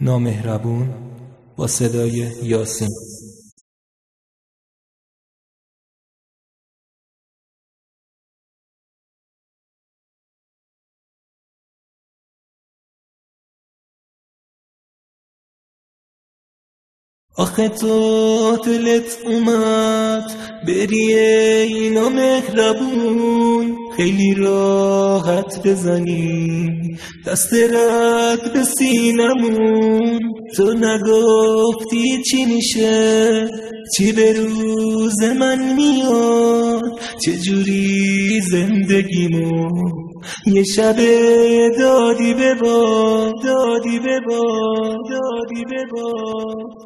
نامهربون با صدای یاسین. آخه تو دلت اومد بری ای نامهربون، خیلی راحت بزنی دست رد به سینمون. تو نگفتی چی میشه، چی به روز من میاد، چجوری زندگیمو یه شب دادی به باد، دادی به باد، دادی به باد.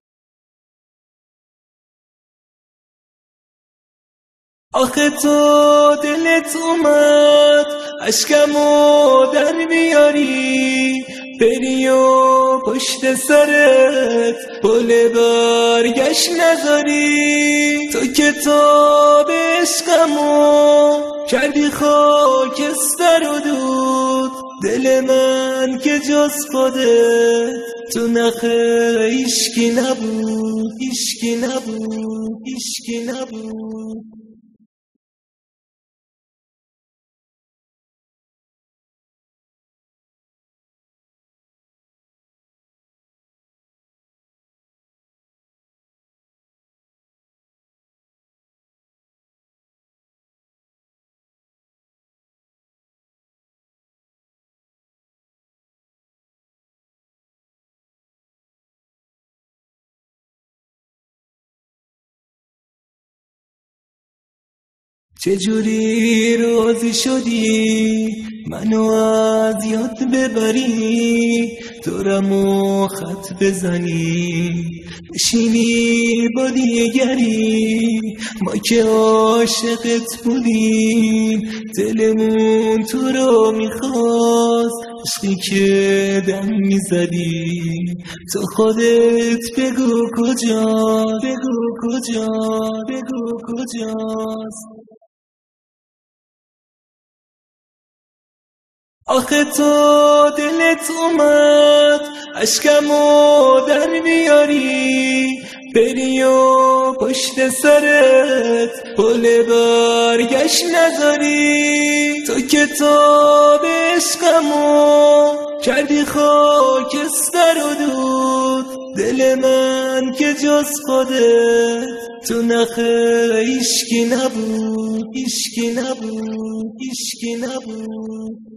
آخه تو دلت اومد اشکمو در بیاری، بری و پشت سرت پل برگشت نذاری. تو کتاب عشقمو کردی خاکستر و دود، دل من که جز خودت تو نخه هیشکی نبود، هیشکی نبود، هیشکی نبود. چجوری راضی شدی منو از یاد ببری، دورمو خط بزنی بشینی با دیگری. ما که عاشقت بودیم دلمون تو رو میخواست، عشقی که دم میزدی تو خودت بگو کجا، بگو کجا، بگو کجاست. آخه تو دلت اومد اشکمو در بیاری، بری و پشت سرت پل برگشت نذاری. تو کتاب عشقمو کردی خاکستر و دود، دل من که جز خودت تو نخه هیشکی نبود، هیشکی نبود، هیشکی نبود.